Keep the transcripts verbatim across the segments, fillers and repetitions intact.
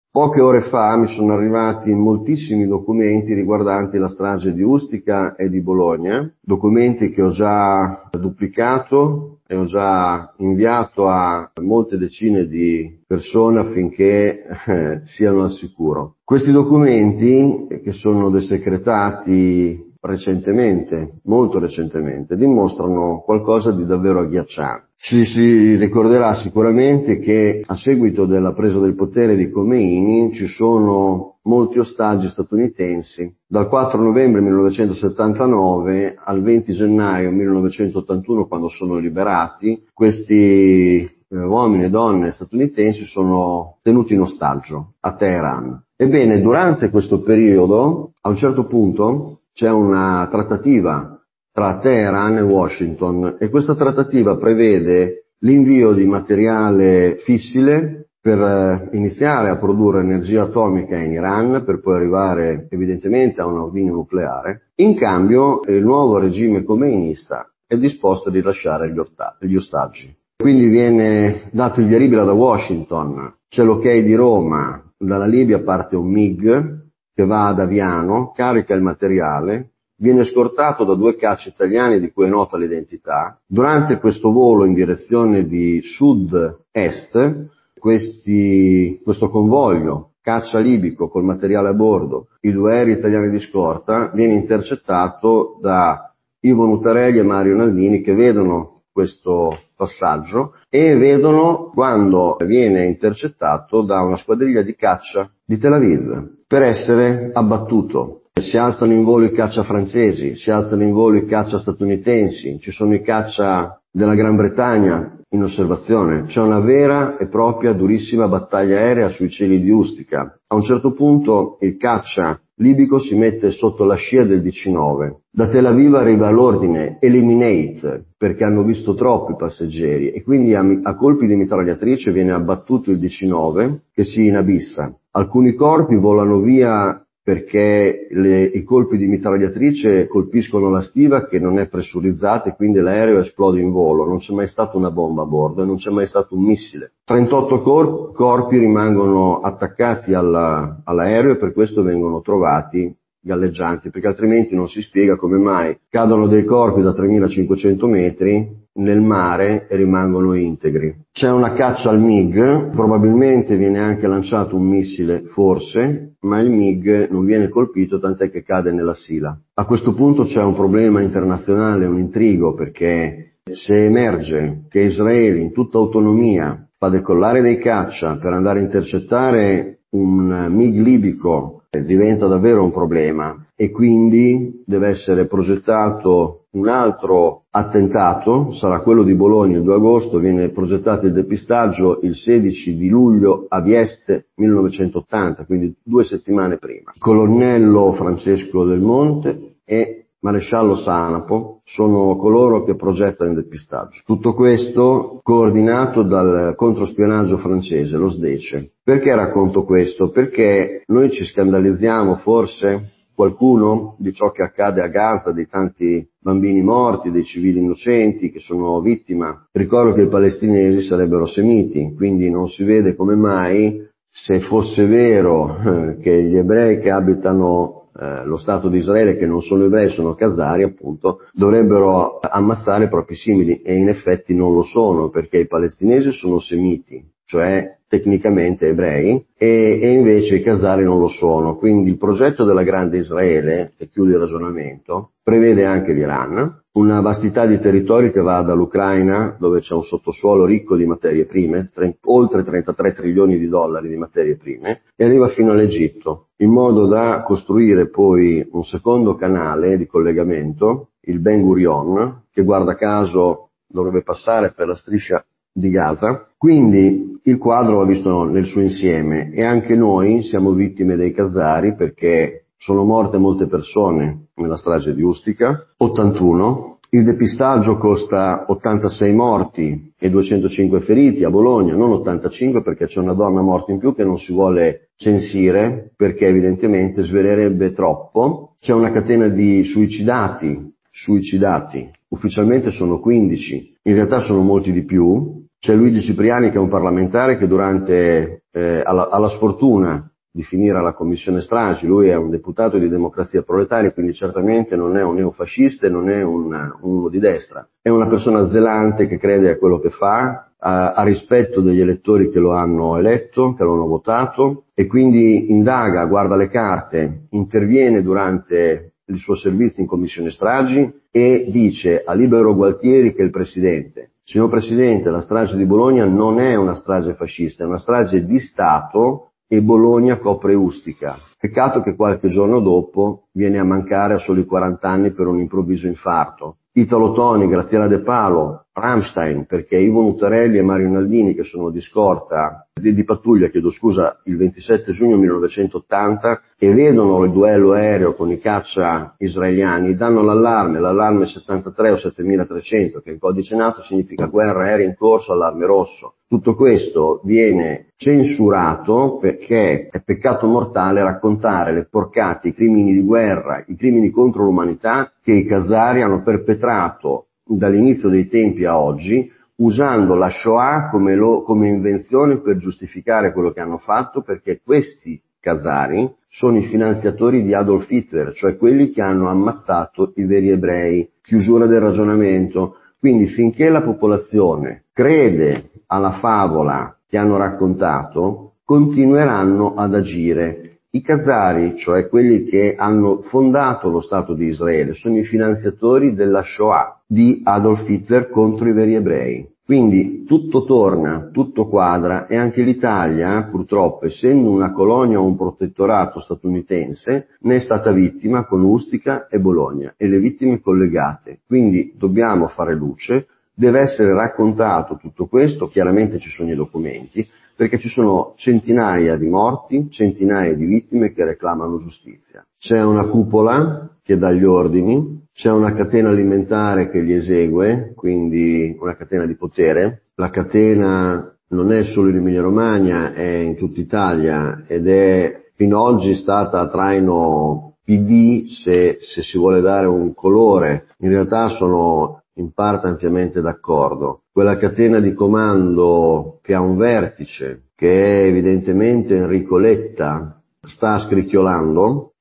Poche ore fa mi sono arrivati moltissimi documenti riguardanti la strage di Ustica e di Bologna, documenti che ho già duplicato e ho già inviato a molte decine di persone affinché eh, siano al sicuro. Questi documenti, che sono desecretati recentemente, molto recentemente, dimostrano qualcosa di davvero agghiacciante. Ci si ricorderà sicuramente che a seguito della presa del potere di Khomeini ci sono molti ostaggi statunitensi. Dal quattro novembre millenovecentosettantanove al venti gennaio millenovecentottantuno, quando sono liberati, questi eh, uomini e donne statunitensi sono tenuti in ostaggio a Teheran. Ebbene, durante questo periodo, a un certo punto, c'è una trattativa tra Teheran e Washington e questa trattativa prevede l'invio di materiale fissile per iniziare a produrre energia atomica in Iran, per poi arrivare evidentemente a un ordigno nucleare. In cambio il nuovo regime khomeinista è disposto a rilasciare gli ostaggi. Quindi viene dato il via libera da Washington, c'è l'ok di Roma, dalla Libia parte un MiG che va ad Aviano, carica il materiale, viene scortato da due caccia italiani di cui è nota l'identità. Durante questo volo in direzione di sud-est, questi, questo convoglio caccia libico col materiale a bordo, i due aerei italiani di scorta, viene intercettato da Ivo Nutarelli e Mario Naldini, che vedono questo passaggio e vedono quando viene intercettato da una squadriglia di caccia di Tel Aviv per essere abbattuto. Si alzano in volo i caccia francesi, si alzano in volo i caccia statunitensi, ci sono i caccia della Gran Bretagna in osservazione. C'è una vera e propria durissima battaglia aerea sui cieli di Ustica. A un certo punto il caccia libico si mette sotto la scia del D C nove. Da Tel Aviv arriva l'ordine eliminate, perché hanno visto troppi passeggeri, e quindi a, a colpi di mitragliatrice viene abbattuto il D C nove che si inabissa. Alcuni corpi volano via perché le, i colpi di mitragliatrice colpiscono la stiva che non è pressurizzata e quindi l'aereo esplode in volo. Non c'è mai stata una bomba a bordo e non c'è mai stato un missile. trentotto cor- corpi rimangono attaccati alla, all'aereo e per questo vengono trovati galleggianti, perché altrimenti non si spiega come mai cadono dei corpi da tremilacinquecento metri nel mare e rimangono integri. C'è una caccia al MiG, probabilmente viene anche lanciato un missile, forse, ma il MiG non viene colpito, tant'è che cade nella Sila. A questo punto c'è un problema internazionale, un intrigo, perché se emerge che Israele in tutta autonomia fa decollare dei caccia per andare a intercettare un MiG libico, diventa davvero un problema e quindi deve essere progettato un altro attentato, sarà quello di Bologna il due agosto, viene progettato il depistaggio il sedici di luglio a Vieste millenovecentottanta, quindi due settimane prima. Il colonnello Francesco Del Monte e maresciallo Sanapo sono coloro che progettano il depistaggio. Tutto questo coordinato dal controspionaggio francese, lo SDECE. Perché racconto questo? Perché noi ci scandalizziamo forse qualcuno di ciò che accade a Gaza, dei tanti bambini morti, dei civili innocenti che sono vittima. Ricordo che i palestinesi sarebbero semiti, quindi non si vede come mai, se fosse vero eh, che gli ebrei che abitano eh, lo Stato di Israele, che non sono ebrei, sono khazari appunto, dovrebbero ammazzare i propri simili, e in effetti non lo sono, perché i palestinesi sono semiti, cioè tecnicamente ebrei, e, e invece i khazari non lo sono. Quindi il progetto della grande Israele, e chiudo il ragionamento, prevede anche l'Iran, una vastità di territori che va dall'Ucraina, dove c'è un sottosuolo ricco di materie prime, tre, oltre trentatré trilioni di dollari di materie prime, e arriva fino all'Egitto, in modo da costruire poi un secondo canale di collegamento, il Ben Gurion, che guarda caso dovrebbe passare per la striscia di Gaza. Quindi il quadro va visto nel suo insieme e anche noi siamo vittime dei khazari, perché sono morte molte persone nella strage di Ustica, ottantuno, il depistaggio costa ottantasei morti e duecentocinque feriti a Bologna, non ottantacinque perché c'è una donna morta in più che non si vuole censire perché evidentemente svelerebbe troppo. C'è una catena di suicidati, suicidati, ufficialmente sono quindici, in realtà sono molti di più. C'è Luigi Cipriani, che è un parlamentare che durante eh, alla, alla sfortuna di finire alla commissione stragi. Lui è un deputato di Democrazia Proletaria, quindi certamente non è un neofascista e non è un, uno di destra. È una persona zelante che crede a quello che fa, ha, ha rispetto degli elettori che lo hanno eletto, che lo hanno votato, e quindi indaga, guarda le carte, interviene durante il suo servizio in commissione stragi e dice a Libero Gualtieri, che è il presidente: signor Presidente, la strage di Bologna non è una strage fascista, è una strage di Stato e Bologna copre Ustica. Peccato che qualche giorno dopo viene a mancare a soli quaranta anni per un improvviso infarto. Italo Toni, Graziella De Palo, Rammstein, perché Ivo Nutarelli e Mario Naldini, che sono di scorta, di, di pattuglia, chiedo scusa, il ventisette giugno millenovecentottanta, e vedono il duello aereo con i caccia israeliani, danno l'allarme, l'allarme settantatré o settemilatrecento, che in codice NATO significa guerra aerea in corso, allarme rosso. Tutto questo viene censurato perché è peccato mortale raccontare le porcate, i crimini di guerra, i crimini contro l'umanità che i khazari hanno perpetrato dall'inizio dei tempi a oggi, usando la Shoah come, lo, come invenzione per giustificare quello che hanno fatto, perché questi khazari sono i finanziatori di Adolf Hitler, cioè quelli che hanno ammazzato i veri ebrei. Chiusura del ragionamento. Quindi finché la popolazione crede alla favola che hanno raccontato, continueranno ad agire. I khazari, cioè quelli che hanno fondato lo Stato di Israele, sono i finanziatori della Shoah di Adolf Hitler contro i veri ebrei. Quindi tutto torna, tutto quadra, e anche l'Italia, purtroppo, essendo una colonia o un protettorato statunitense, ne è stata vittima con Ustica e Bologna, e le vittime collegate. Quindi dobbiamo fare luce, deve essere raccontato tutto questo, chiaramente ci sono i documenti, perché ci sono centinaia di morti, centinaia di vittime che reclamano giustizia. C'è una cupola che dà gli ordini, c'è una catena alimentare che li esegue, quindi una catena di potere. La catena non è solo in Emilia Romagna, è in tutta Italia ed è fino ad oggi stata a traino P D, se, se si vuole dare un colore. In realtà sono in parte ampiamente d'accordo. Quella catena di comando che ha un vertice, che è evidentemente Enrico Letta, sta scricchiolando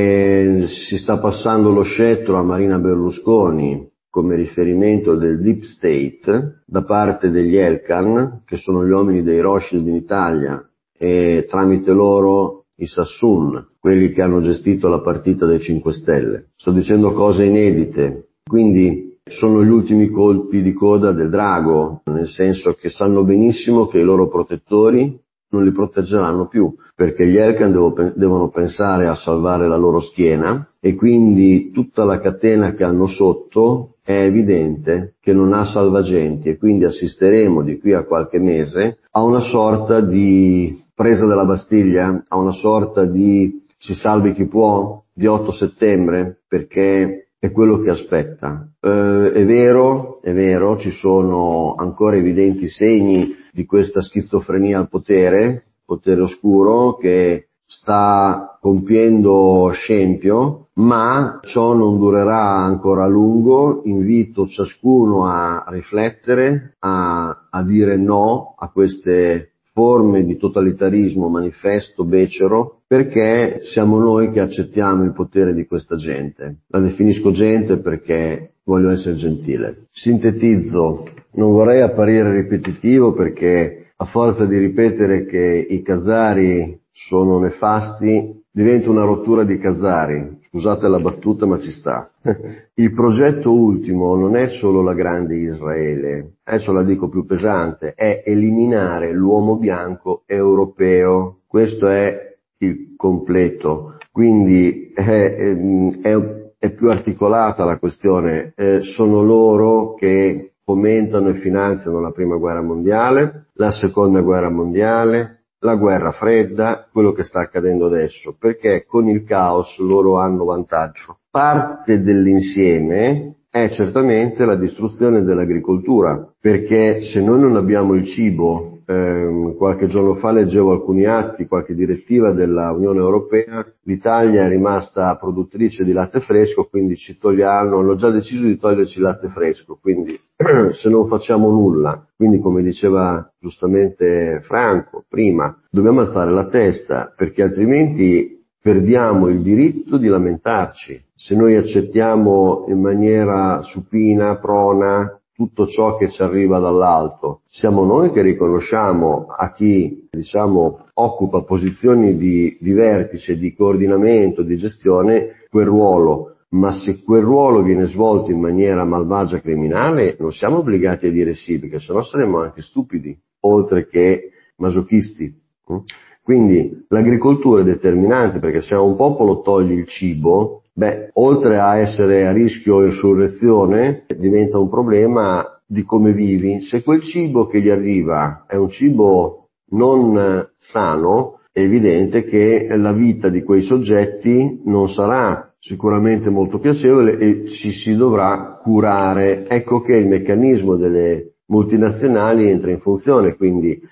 e si sta passando lo scettro a Marina Berlusconi come riferimento del Deep State da parte degli Elkan, che sono gli uomini dei Rothschild in Italia, e tramite loro i Sassoon, quelli che hanno gestito la partita dei cinque Stelle. Sto dicendo cose inedite, quindi sono gli ultimi colpi di coda del drago, nel senso che sanno benissimo che i loro protettori non li proteggeranno più, perché gli Elkan devo, devono pensare a salvare la loro schiena, e quindi tutta la catena che hanno sotto è evidente che non ha salvagenti, e quindi assisteremo di qui a qualche mese a una sorta di presa della Bastiglia, a una sorta di ci salvi chi può di otto settembre, perché è quello che aspetta. Eh, è vero, è vero, ci sono ancora evidenti segni di questa schizofrenia al potere, potere oscuro che sta compiendo scempio, ma ciò non durerà ancora a lungo. Invito ciascuno a riflettere, a, a dire no a queste forme di totalitarismo manifesto, becero, perché siamo noi che accettiamo il potere di questa gente. La definisco gente perché voglio essere gentile. Sintetizzo, non vorrei apparire ripetitivo perché a forza di ripetere che i khazari sono nefasti diventa una rottura di khazari. Scusate la battuta, ma ci sta. Il progetto ultimo non è solo la grande Israele, adesso la dico più pesante, è eliminare l'uomo bianco europeo. Questo è il completo. Quindi è, è, è più articolata la questione. Eh, sono loro che fomentano e finanziano la prima guerra mondiale, la seconda guerra mondiale, la guerra fredda, quello che sta accadendo adesso, perché con il caos loro hanno vantaggio. Parte dell'insieme è certamente la distruzione dell'agricoltura, perché se noi non abbiamo il cibo ehm, qualche giorno fa leggevo alcuni atti, qualche direttiva della Unione Europea, l'Italia è rimasta produttrice di latte fresco, quindi ci togliamo, hanno già deciso di toglierci il latte fresco, quindi se non facciamo nulla, quindi come diceva giustamente Franco prima, dobbiamo alzare la testa, perché altrimenti perdiamo il diritto di lamentarci. Se noi accettiamo in maniera supina, prona, tutto ciò che ci arriva dall'alto, siamo noi che riconosciamo a chi, diciamo, occupa posizioni di, di vertice, di coordinamento, di gestione, quel ruolo. Ma se quel ruolo viene svolto in maniera malvagia, criminale, non siamo obbligati a dire sì, perché sennò saremmo anche stupidi, oltre che masochisti. Quindi l'agricoltura è determinante, perché se a un popolo togli il cibo, beh, oltre a essere a rischio insurrezione, diventa un problema di come vivi. Se quel cibo che gli arriva è un cibo non sano, è evidente che la vita di quei soggetti non sarà sicuramente molto piacevole e ci si dovrà curare. Ecco che il meccanismo delle multinazionali entra in funzione, quindi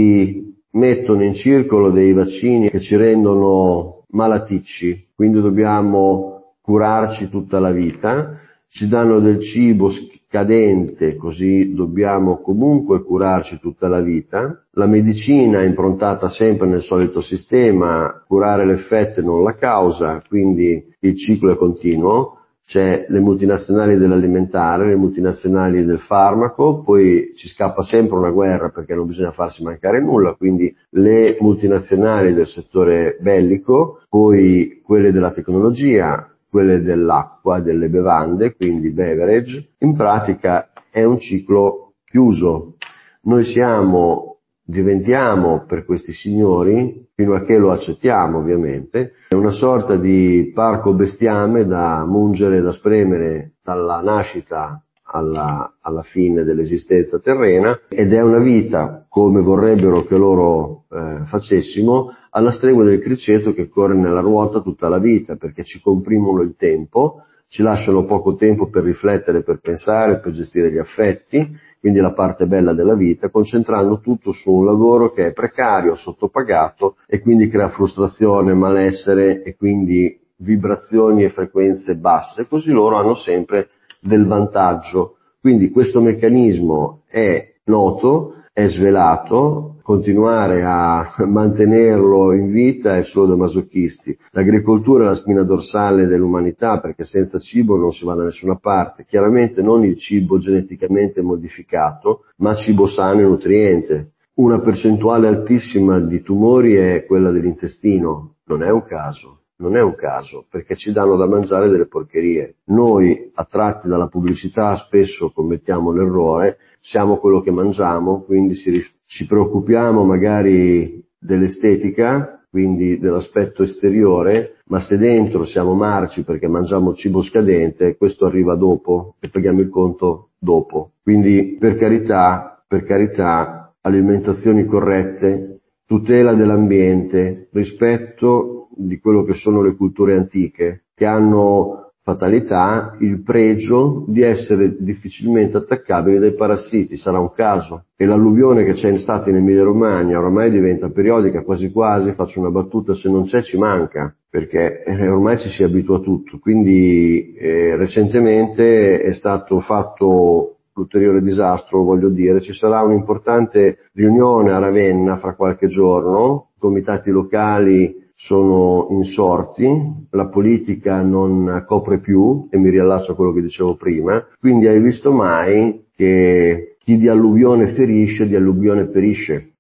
ci mettono in circolo dei vaccini che ci rendono malaticci, quindi dobbiamo curarci tutta la vita, ci danno del cibo scadente, così dobbiamo comunque curarci tutta la vita, la medicina è improntata sempre nel solito sistema, curare l'effetto e non la causa, quindi il ciclo è continuo. C'è le multinazionali dell'alimentare, le multinazionali del farmaco, poi ci scappa sempre una guerra perché non bisogna farsi mancare nulla, quindi le multinazionali del settore bellico, poi quelle della tecnologia, quelle dell'acqua, delle bevande, quindi beverage. In pratica è un ciclo chiuso. Noi siamo diventiamo per questi signori, fino a che lo accettiamo ovviamente, una sorta di parco bestiame da mungere, da spremere dalla nascita alla, alla fine dell'esistenza terrena, ed è una vita, come vorrebbero che loro eh, facessimo, alla stregua del criceto che corre nella ruota tutta la vita, perché ci comprimono il tempo, ci lasciano poco tempo per riflettere, per pensare, per gestire gli affetti, quindi la parte bella della vita, concentrando tutto su un lavoro che è precario, sottopagato e quindi crea frustrazione, malessere e quindi vibrazioni e frequenze basse, così loro hanno sempre del vantaggio. Quindi questo meccanismo è noto, è svelato, continuare a mantenerlo in vita è solo da masochisti. L'agricoltura è la spina dorsale dell'umanità, perché senza cibo non si va da nessuna parte. Chiaramente non il cibo geneticamente modificato, ma cibo sano e nutriente. Una percentuale altissima di tumori è quella dell'intestino, non è un caso. Non è un caso, perché ci danno da mangiare delle porcherie. Noi, attratti dalla pubblicità, spesso commettiamo l'errore, siamo quello che mangiamo, quindi ci, ci preoccupiamo magari dell'estetica, quindi dell'aspetto esteriore, ma se dentro siamo marci perché mangiamo cibo scadente, questo arriva dopo e paghiamo il conto dopo. Quindi per carità, per carità, alimentazioni corrette, tutela dell'ambiente, rispetto di quello che sono le culture antiche, che hanno fatalità il pregio di essere difficilmente attaccabili dai parassiti. Sarà un caso. E l'alluvione che c'è stata in Emilia Romagna oramai diventa periodica, quasi quasi, faccio una battuta, se non c'è ci manca, perché eh, ormai ci si abitua a tutto. Quindi eh, recentemente è stato fatto l'ulteriore disastro, voglio dire, ci sarà un'importante riunione a Ravenna fra qualche giorno, i comitati locali sono insorti, la politica non copre più, e mi riallaccio a quello che dicevo prima, quindi hai visto mai che chi di alluvione ferisce, di alluvione perisce.